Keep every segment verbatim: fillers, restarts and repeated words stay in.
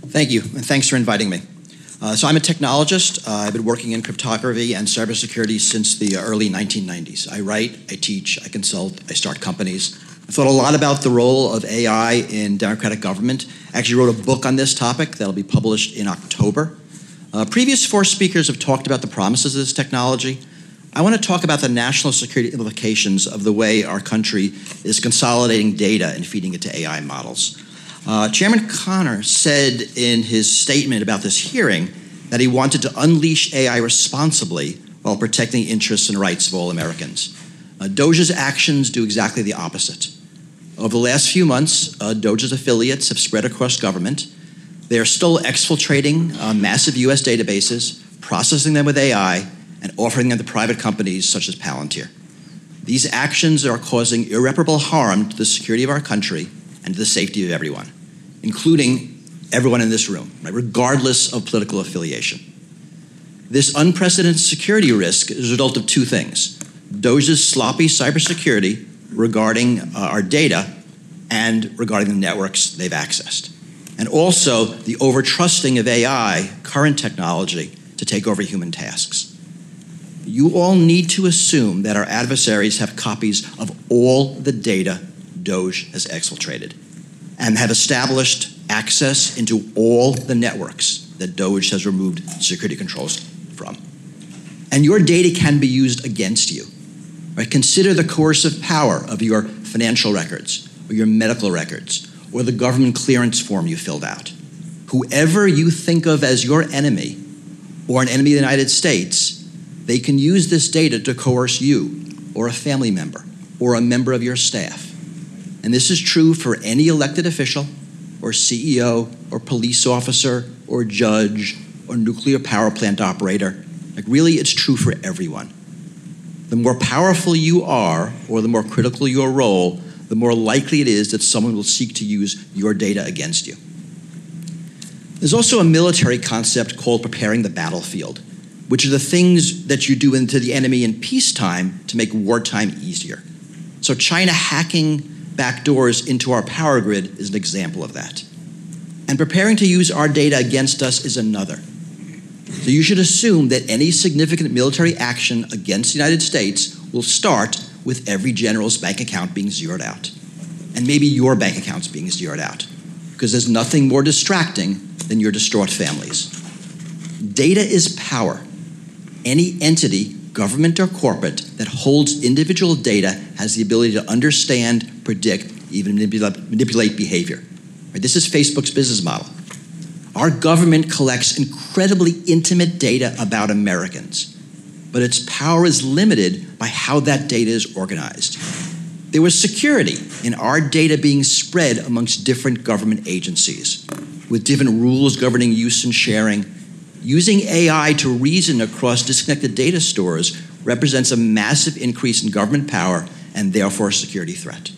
Thank you, and thanks for inviting me. Uh, so I'm a technologist. Uh, I've been working in cryptography and cybersecurity since the early nineteen nineties. I write, I teach, I consult, I start companies. I've thought a lot about the role of A I in democratic government. I actually wrote a book on this topic that'll be published in October. Uh, previous four speakers have talked about the promises of this technology. I want to talk about the national security implications of the way our country is consolidating data and feeding it to A I models. Uh, Chairman Connor said in his statement about this hearing that he wanted to unleash A I responsibly while protecting the interests and rights of all Americans. Uh, DOJ's actions do exactly the opposite. Over the last few months, uh, DOJ's affiliates have spread across government. They are still exfiltrating uh, massive U S databases, processing them with A I, and offering them to private companies such as Palantir. These actions are causing irreparable harm to the security of our country and to the safety of everyone, including everyone in this room, right, regardless of political affiliation. This unprecedented security risk is a result of two things: DOJ's sloppy cybersecurity regarding uh, our data and regarding the networks they've accessed, and also the over-trusting of A I, current technology, to take over human tasks. You all need to assume that our adversaries have copies of all the data DOJ has exfiltrated and have established access into all the networks that DOJ has removed security controls from. And your data can be used against you. Right? Consider the coercive power of your financial records or your medical records or the government clearance form you filled out. Whoever you think of as your enemy or an enemy of the United States, they can use this data to coerce you or a family member or a member of your staff. And this is true for any elected official or C E O or police officer or judge or nuclear power plant operator. Like, really, it's true for everyone. The more powerful you are or the more critical your role, the more likely it is that someone will seek to use your data against you. There's also a military concept called preparing the battlefield, which are the things that you do into the enemy in peacetime to make wartime easier. So China hacking backdoors into our power grid is an example of that. And preparing to use our data against us is another. So you should assume that any significant military action against the United States will start with every general's bank account being zeroed out. And maybe your bank account's being zeroed out, because there's nothing more distracting than your distraught families. Data is power. Any entity, government or corporate, that holds individual data has the ability to understand, predict, even manipulate, manipulate behavior. Right? This is Facebook's business model. Our government collects incredibly intimate data about Americans, but its power is limited by how that data is organized. There was security in our data being spread amongst different government agencies, with different rules governing use and sharing. Using A I to reason across disconnected data stores represents a massive increase in government power and therefore a security threat.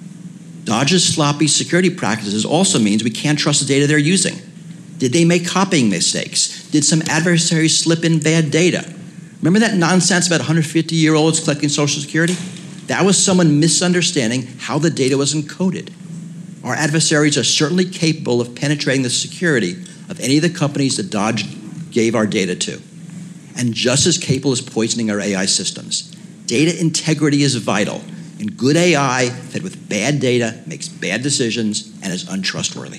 DOJ's sloppy security practices also means we can't trust the data they're using. Did they make copying mistakes? Did some adversary slip in bad data? Remember that nonsense about one hundred fifty-year-olds collecting Social Security? That was someone misunderstanding how the data was encoded. Our adversaries are certainly capable of penetrating the security of any of the companies that DOJ gave our data to, and just as capable as poisoning our A I systems. Data integrity is vital, and good A I fed with bad data makes bad decisions and is untrustworthy.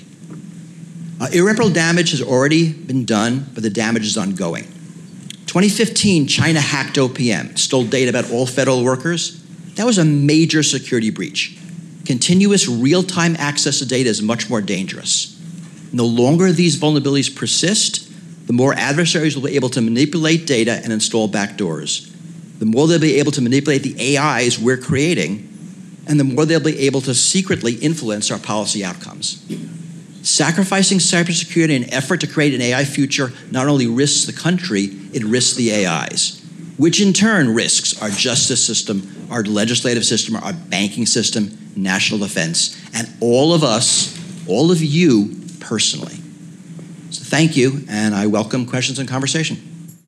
Uh, irreparable damage has already been done, but the damage is ongoing. twenty fifteen, China hacked O P M, stole data about all federal workers. That was a major security breach. Continuous real-time access to data is much more dangerous. And the longer these vulnerabilities persist, the more adversaries will be able to manipulate data and install backdoors. The more they'll be able to manipulate the A Is we're creating, and the more they'll be able to secretly influence our policy outcomes. Sacrificing cybersecurity in an effort to create an A I future not only risks the country, it risks the A Is, which in turn risks our justice system, our legislative system, our banking system, national defense, and all of us, all of you personally. So thank you, and I welcome questions and conversation.